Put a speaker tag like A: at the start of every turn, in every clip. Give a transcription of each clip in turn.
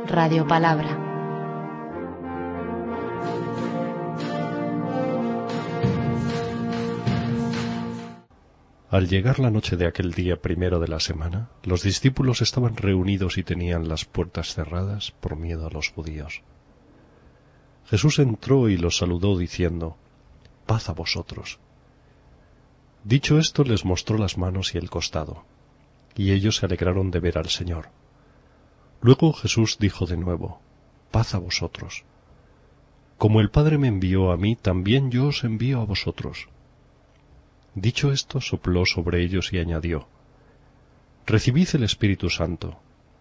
A: Radio Palabra.
B: Al llegar la noche de aquel día primero de la semana, los discípulos estaban reunidos y tenían las puertas cerradas por miedo a los judíos. Jesús entró y los saludó diciendo: «Paz a vosotros». Dicho esto, les mostró las manos y el costado, y ellos se alegraron de ver al Señor. Luego Jesús dijo de nuevo: «Paz a vosotros. Como el Padre me envió a mí, también yo os envío a vosotros». Dicho esto, sopló sobre ellos y añadió: «Recibid el Espíritu Santo.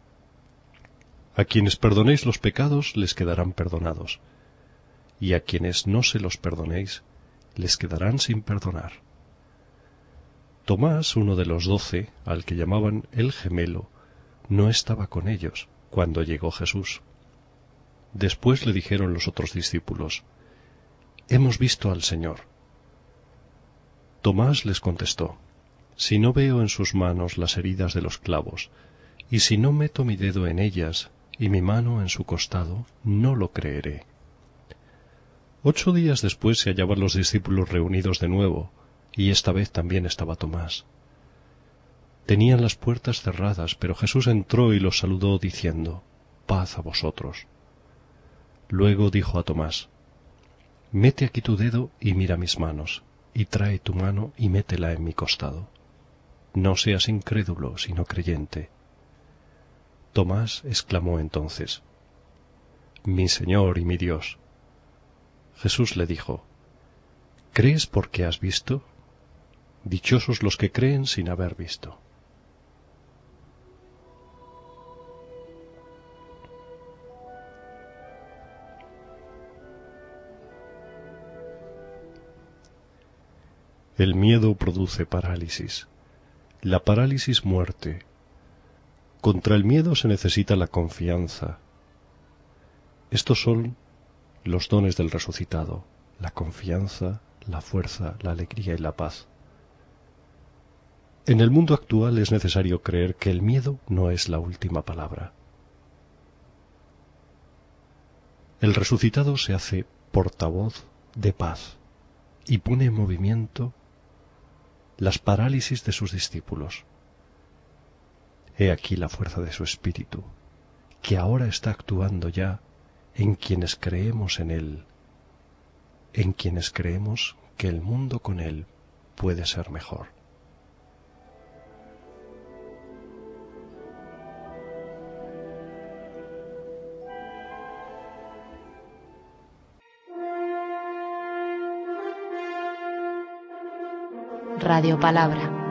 B: A quienes perdonéis los pecados les quedarán perdonados, y a quienes no se los perdonéis les quedarán sin perdonar». Tomás, uno de los 12, al que llamaban el Gemelo, no estaba con ellos cuando llegó Jesús. Después le dijeron los otros discípulos: «Hemos visto al Señor». Tomás les contestó: «Si no veo en sus manos las heridas de los clavos, y si no meto mi dedo en ellas y mi mano en su costado, no lo creeré». 8 días después se hallaban los discípulos reunidos de nuevo, y esta vez también estaba Tomás. Tenían las puertas cerradas, pero Jesús entró y los saludó diciendo: «Paz a vosotros». Luego dijo a Tomás: «Mete aquí tu dedo y mira mis manos, y trae tu mano y métela en mi costado. No seas incrédulo, sino creyente». Tomás exclamó entonces: «Mi Señor y mi Dios». Jesús le dijo: «¿Crees porque has visto? Dichosos los que creen sin haber visto». El miedo produce parálisis. La parálisis, muerte. Contra el miedo se necesita la confianza. Estos son los dones del resucitado: la confianza, la fuerza, la alegría y la paz. En el mundo actual es necesario creer que el miedo no es la última palabra. El resucitado se hace portavoz de paz y pone en movimiento las parálisis de sus discípulos. He aquí la fuerza de su espíritu, que ahora está actuando ya en quienes creemos en Él, en quienes creemos que el mundo con Él puede ser mejor.
A: Radio Palabra.